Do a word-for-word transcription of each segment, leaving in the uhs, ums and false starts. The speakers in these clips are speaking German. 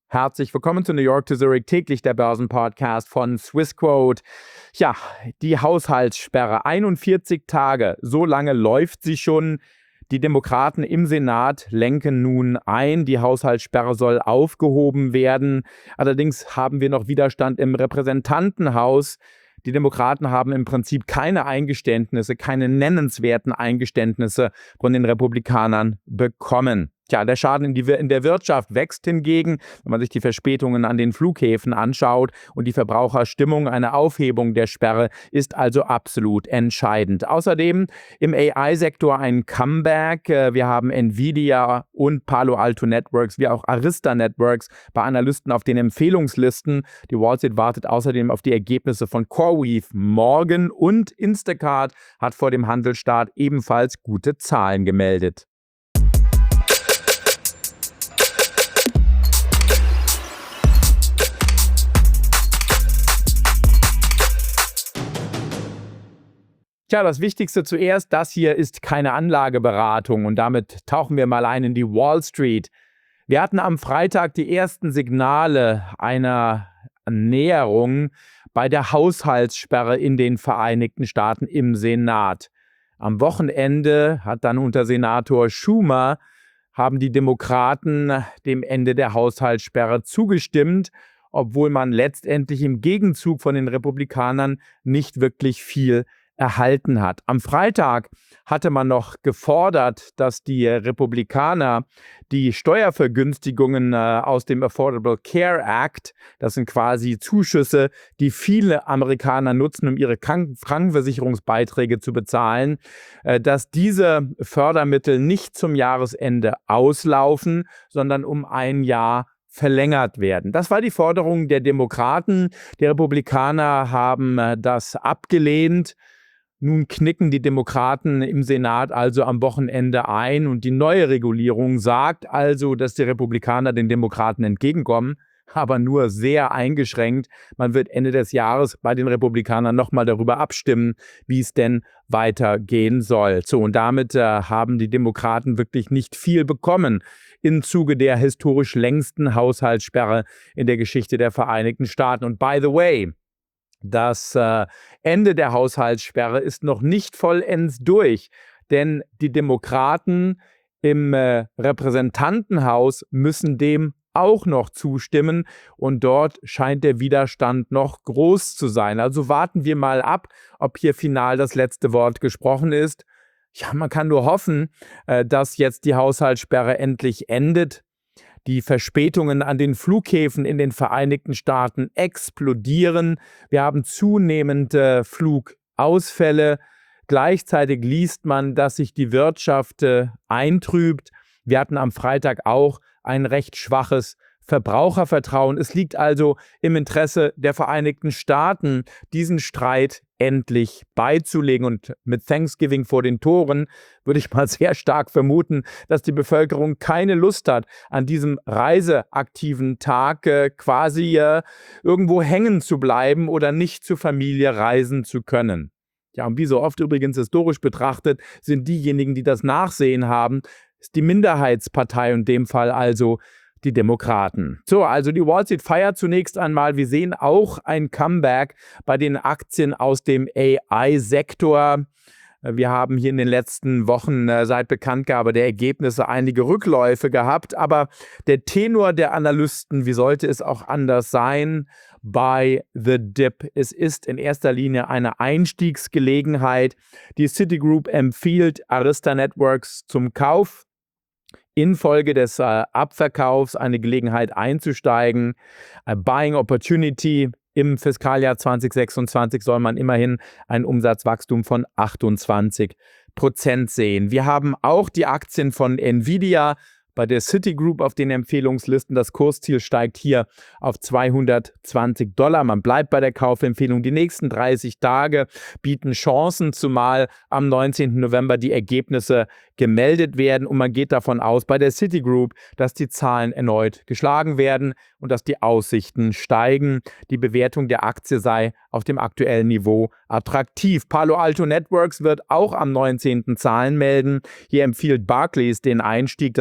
Herzlich willkommen zu New York to Zurich, täglich der Börsenpodcast von Swissquote. Ja, die Haushaltssperre, einundvierzig Tage, so lange läuft sie schon. Die Demokraten im Senat lenken nun ein, die Haushaltssperre soll aufgehoben werden. Allerdings haben wir noch Widerstand im Repräsentantenhaus. Die Demokraten haben im Prinzip keine Eingeständnisse, keine nennenswerten Eingeständnisse von den Republikanern bekommen. Tja, der Schaden in, die, in der Wirtschaft wächst hingegen, wenn man sich die Verspätungen an den Flughäfen anschaut und die Verbraucherstimmung. Eine Aufhebung der Sperre ist also absolut entscheidend. Außerdem im A I-Sektor ein Comeback. Wir haben Nvidia und Palo Alto Networks wie auch Arista Networks bei Analysten auf den Empfehlungslisten. Die Wall Street wartet außerdem auf die Ergebnisse von CoreWeave morgen und Instacart hat vor dem Handelsstart ebenfalls gute Zahlen gemeldet. Tja, das Wichtigste zuerst, das hier ist keine Anlageberatung und damit tauchen wir mal ein in die Wall Street. Wir hatten am Freitag die ersten Signale einer Näherung bei der Haushaltssperre in den Vereinigten Staaten im Senat. Am Wochenende hat dann unter Senator Schumer haben die Demokraten dem Ende der Haushaltssperre zugestimmt, obwohl man letztendlich im Gegenzug von den Republikanern nicht wirklich viel erhalten hat. Am Freitag hatte man noch gefordert, dass die Republikaner die Steuervergünstigungen äh, aus dem Affordable Care Act, das sind quasi Zuschüsse, die viele Amerikaner nutzen, um ihre Kranken- Krankenversicherungsbeiträge zu bezahlen, äh, dass diese Fördermittel nicht zum Jahresende auslaufen, sondern um ein Jahr verlängert werden. Das war die Forderung der Demokraten. Die Republikaner haben äh, das abgelehnt. Nun knicken die Demokraten im Senat also am Wochenende ein und die neue Regulierung sagt also, dass die Republikaner den Demokraten entgegenkommen, aber nur sehr eingeschränkt. Man wird Ende des Jahres bei den Republikanern nochmal darüber abstimmen, wie es denn weitergehen soll. So, und damit äh, haben die Demokraten wirklich nicht viel bekommen im Zuge der historisch längsten Haushaltssperre in der Geschichte der Vereinigten Staaten. Und by the way, das äh, Ende der Haushaltssperre ist noch nicht vollends durch, denn die Demokraten im äh, Repräsentantenhaus müssen dem auch noch zustimmen und dort scheint der Widerstand noch groß zu sein. Also warten wir mal ab, ob hier final das letzte Wort gesprochen ist. Ja, man kann nur hoffen, äh, dass jetzt die Haushaltssperre endlich endet. Die Verspätungen an den Flughäfen in den Vereinigten Staaten explodieren. Wir haben zunehmende Flugausfälle. Gleichzeitig liest man, dass sich die Wirtschaft äh, eintrübt. Wir hatten am Freitag auch ein recht schwaches Verbrauchervertrauen. Es liegt also im Interesse der Vereinigten Staaten, diesen Streit endlich beizulegen. Und mit Thanksgiving vor den Toren würde ich mal sehr stark vermuten, dass die Bevölkerung keine Lust hat, an diesem reiseaktiven Tag äh, quasi äh, irgendwo hängen zu bleiben oder nicht zur Familie reisen zu können. Ja, und wie so oft übrigens historisch betrachtet, sind diejenigen, die das Nachsehen haben, ist die Minderheitspartei, in dem Fall also die Demokraten. So, also die Wall Street feiert zunächst einmal. Wir sehen auch ein Comeback bei den Aktien aus dem A I-Sektor. Wir haben hier in den letzten Wochen äh, seit Bekanntgabe der Ergebnisse einige Rückläufe gehabt, aber der Tenor der Analysten, wie sollte es auch anders sein, bei The Dip. Es ist in erster Linie eine Einstiegsgelegenheit. Die Citigroup empfiehlt Arista Networks zum Kauf. Infolge des äh, Abverkaufs eine Gelegenheit einzusteigen. A Buying Opportunity. Im Fiskaljahr zwanzig sechsundzwanzig soll man immerhin ein Umsatzwachstum von achtundzwanzig Prozent sehen. Wir haben auch die Aktien von Nvidia bei der Citigroup auf den Empfehlungslisten. Das Kursziel steigt hier auf zweihundertzwanzig Dollar. Man bleibt bei der Kaufempfehlung. Die nächsten dreißig Tage bieten Chancen, zumal am neunzehnten November die Ergebnisse gemeldet werden. Und man geht davon aus, bei der Citigroup, dass die Zahlen erneut geschlagen werden und dass die Aussichten steigen. Die Bewertung der Aktie sei auf dem aktuellen Niveau attraktiv. Palo Alto Networks wird auch am neunzehnten Zahlen melden. Hier empfiehlt Barclays den Einstieg. Das Kursziel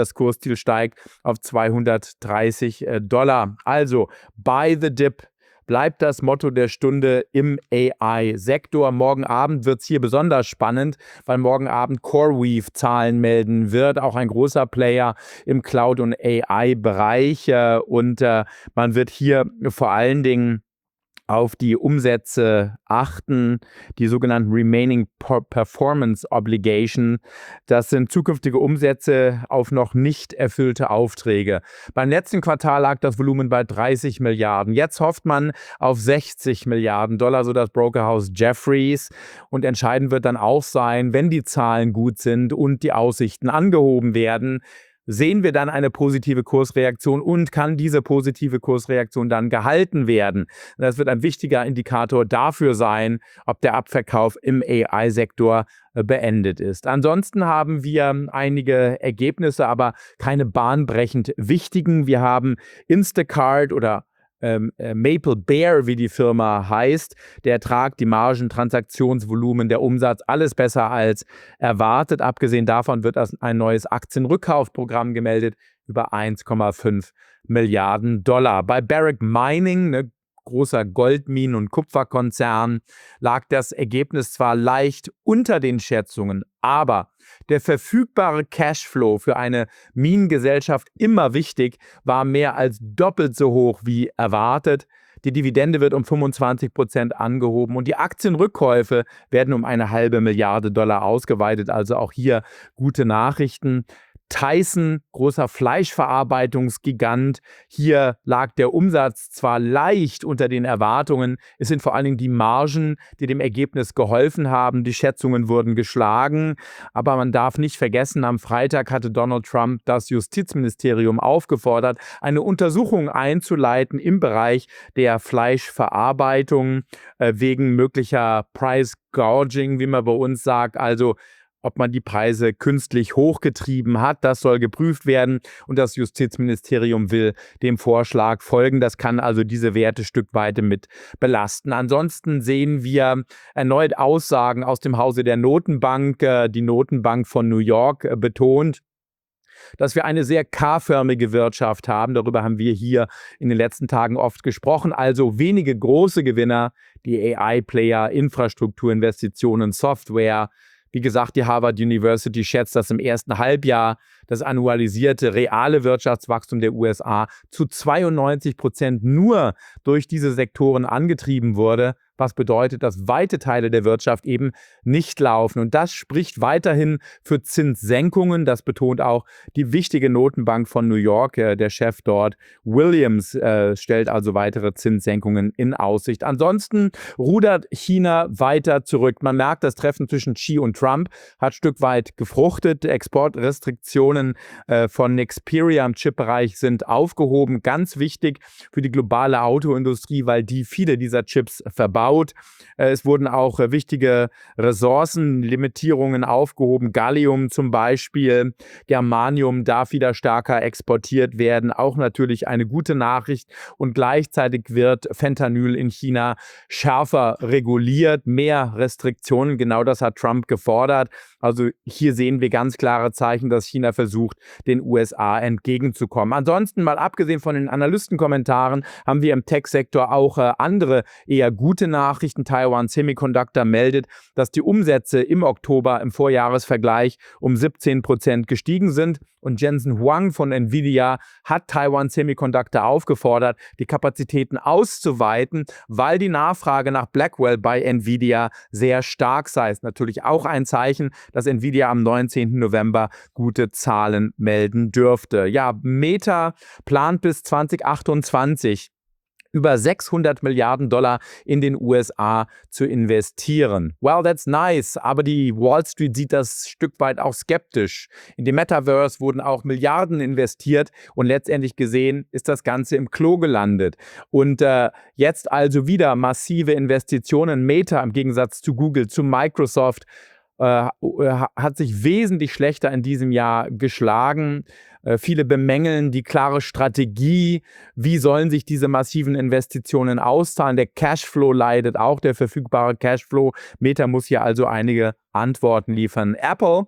Kursziel steigt auf zweihundertdreißig Dollar. Also, buy the dip bleibt das Motto der Stunde im A I-Sektor. Morgen Abend wird es hier besonders spannend, weil morgen Abend CoreWeave Zahlen melden wird, auch ein großer Player im Cloud- und A I-Bereich. Und äh, man wird hier vor allen Dingen auf die Umsätze achten, die sogenannten Remaining Performance Obligation. Das sind zukünftige Umsätze auf noch nicht erfüllte Aufträge. Beim letzten Quartal lag das Volumen bei dreißig Milliarden. Jetzt hofft man auf sechzig Milliarden Dollar, so das Brokerhaus Jefferies. Und entscheidend wird dann auch sein, wenn die Zahlen gut sind und die Aussichten angehoben werden, sehen wir dann eine positive Kursreaktion und kann diese positive Kursreaktion dann gehalten werden. Das wird ein wichtiger Indikator dafür sein, ob der Abverkauf im A I-Sektor beendet ist. Ansonsten haben wir einige Ergebnisse, aber keine bahnbrechend wichtigen. Wir haben Instacart oder Ähm, äh, Maple Bear, wie die Firma heißt, der Ertrag, die Margen, Transaktionsvolumen, der Umsatz, alles besser als erwartet. Abgesehen davon wird ein neues Aktienrückkaufprogramm gemeldet über eins Komma fünf Milliarden Dollar. Bei Barrick Mining, ne, großer Goldminen- und Kupferkonzern, lag das Ergebnis zwar leicht unter den Schätzungen, aber der verfügbare Cashflow für eine Minengesellschaft, immer wichtig, war mehr als doppelt so hoch wie erwartet. Die Dividende wird um fünfundzwanzig Prozent angehoben und die Aktienrückkäufe werden um eine halbe Milliarde Dollar ausgeweitet. Also auch hier gute Nachrichten. Tyson, großer Fleischverarbeitungsgigant. Hier lag der Umsatz zwar leicht unter den Erwartungen, es sind vor allen Dingen die Margen, die dem Ergebnis geholfen haben. Die Schätzungen wurden geschlagen, aber man darf nicht vergessen, am Freitag hatte Donald Trump das Justizministerium aufgefordert, eine Untersuchung einzuleiten im Bereich der Fleischverarbeitung äh, wegen möglicher Price Gouging, wie man bei uns sagt, also ob man die Preise künstlich hochgetrieben hat. Das soll geprüft werden und das Justizministerium will dem Vorschlag folgen. Das kann also diese Werte stückweise mit belasten. Ansonsten sehen wir erneut Aussagen aus dem Hause der Notenbank. Die Notenbank von New York betont, dass wir eine sehr K-förmige Wirtschaft haben. Darüber haben wir hier in den letzten Tagen oft gesprochen. Also wenige große Gewinner, die A I-Player, Infrastrukturinvestitionen, Software. Wie gesagt, die Harvard University schätzt, dass im ersten Halbjahr das annualisierte reale Wirtschaftswachstum der U S A zu zweiundneunzig Prozent nur durch diese Sektoren angetrieben wurde, was bedeutet, dass weite Teile der Wirtschaft eben nicht laufen. Und das spricht weiterhin für Zinssenkungen. Das betont auch die wichtige Notenbank von New York. Der Chef dort, Williams, äh, stellt also weitere Zinssenkungen in Aussicht. Ansonsten rudert China weiter zurück. Man merkt, das Treffen zwischen Xi und Trump hat ein Stück weit gefruchtet. Exportrestriktionen äh, von Nexperia im Chipbereich sind aufgehoben. Ganz wichtig für die globale Autoindustrie, weil die viele dieser Chips verbaut. Es wurden auch wichtige Ressourcenlimitierungen aufgehoben. Gallium zum Beispiel, Germanium darf wieder stärker exportiert werden. Auch natürlich eine gute Nachricht. Und gleichzeitig wird Fentanyl in China schärfer reguliert, mehr Restriktionen. Genau das hat Trump gefordert. Also hier sehen wir ganz klare Zeichen, dass China versucht, den U S A entgegenzukommen. Ansonsten, mal abgesehen von den Analystenkommentaren, haben wir im Tech-Sektor auch äh, andere eher gute Nachrichten. Taiwan Semiconductor meldet, dass die Umsätze im Oktober im Vorjahresvergleich um siebzehn Prozent gestiegen sind. Und Jensen Huang von Nvidia hat Taiwan Semiconductor aufgefordert, die Kapazitäten auszuweiten, weil die Nachfrage nach Blackwell bei Nvidia sehr stark sei. Ist natürlich auch ein Zeichen, dass Nvidia am neunzehnten November gute Zahlen melden dürfte. Ja, Meta plant bis zwanzig achtundzwanzig über sechshundert Milliarden Dollar in den U S A zu investieren. Well, that's nice, aber die Wall Street sieht das Stück weit auch skeptisch. In dem Metaverse wurden auch Milliarden investiert und letztendlich gesehen ist das Ganze im Klo gelandet. Und äh, jetzt also wieder massive Investitionen. Meta im Gegensatz zu Google, zu Microsoft, äh, hat sich wesentlich schlechter in diesem Jahr geschlagen. Äh, viele bemängeln die klare Strategie. Wie sollen sich diese massiven Investitionen auszahlen? Der Cashflow leidet auch, der verfügbare Cashflow. Meta muss hier also einige Antworten liefern. Apple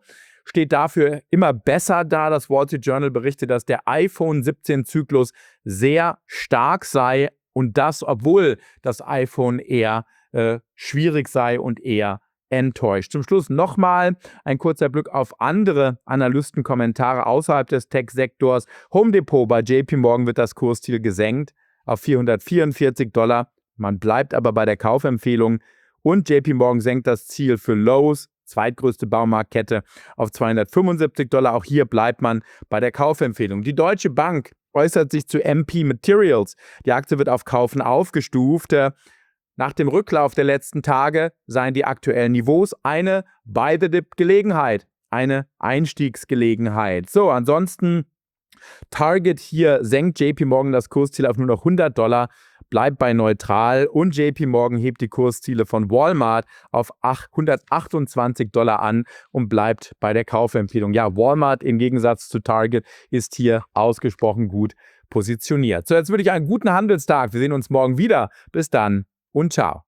steht dafür immer besser da. Das Wall Street Journal berichtet, dass der iPhone siebzehn Zyklus sehr stark sei und das, obwohl das iPhone eher äh, schwierig sei und eher enttäuscht. Zum Schluss nochmal ein kurzer Blick auf andere Analystenkommentare außerhalb des Tech-Sektors. Home Depot bei J P Morgan wird das Kursziel gesenkt auf vierhundertvierundvierzig Dollar. Man bleibt aber bei der Kaufempfehlung und J P Morgan senkt das Ziel für Lowe's, zweitgrößte Baumarktkette, auf zweihundertfünfundsiebzig Dollar. Auch hier bleibt man bei der Kaufempfehlung. Die Deutsche Bank äußert sich zu M P Materials. Die Aktie wird auf Kaufen aufgestuft. Nach dem Rücklauf der letzten Tage seien die aktuellen Niveaus eine Buy-the-Dip-Gelegenheit, eine Einstiegsgelegenheit. So, ansonsten Target hier senkt J P Morgan das Kursziel auf nur noch hundert Dollar, bleibt bei neutral und J P Morgan hebt die Kursziele von Walmart auf hundertachtundzwanzig Dollar an und bleibt bei der Kaufempfehlung. Ja, Walmart im Gegensatz zu Target ist hier ausgesprochen gut positioniert. So, jetzt würde ich einen guten Handelstag. Wir sehen uns morgen wieder. Bis dann und ciao.